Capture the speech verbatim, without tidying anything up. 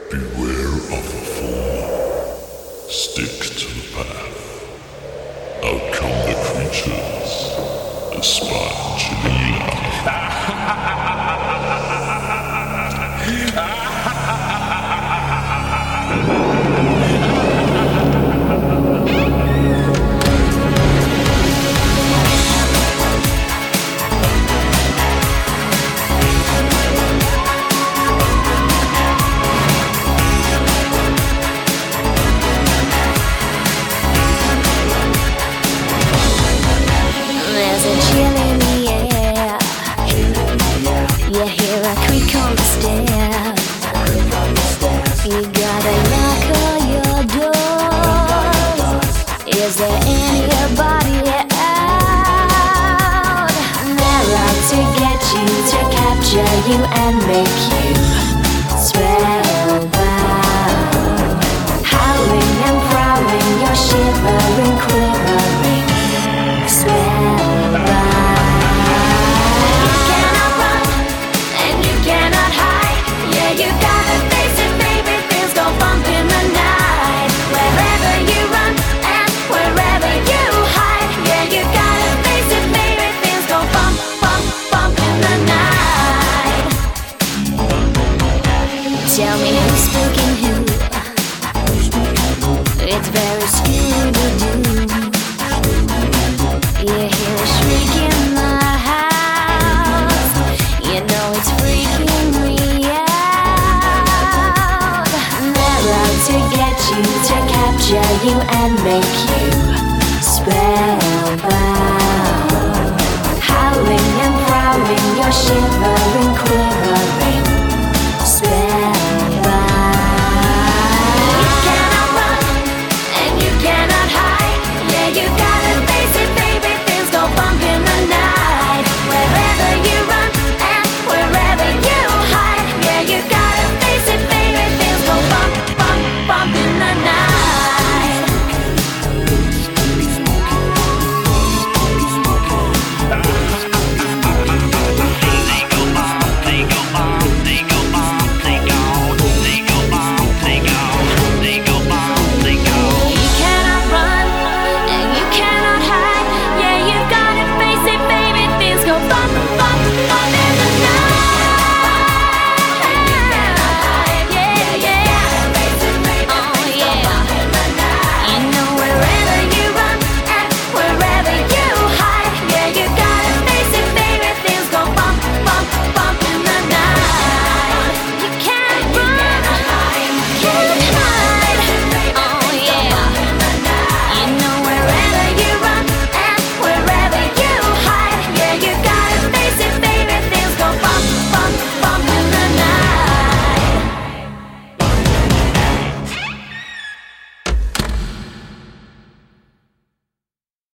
Beware of the fool. Stick to the path. Out come the creatures. The Spongelina. There's a chill in the air. You hear a creak on the stairs. You gotta knock on your doors. Is there anybody out? They're out to get you, to capture you and make you spellbound. Howling and prowling, you're shivering, quivering. Tell me who's spooking who. It's very Scooby-Doo. You hear a shriek in the house. You know it's freaking me out. They're out to get you, to capture you and make you spellbound. Howling and prowling, you're shivering.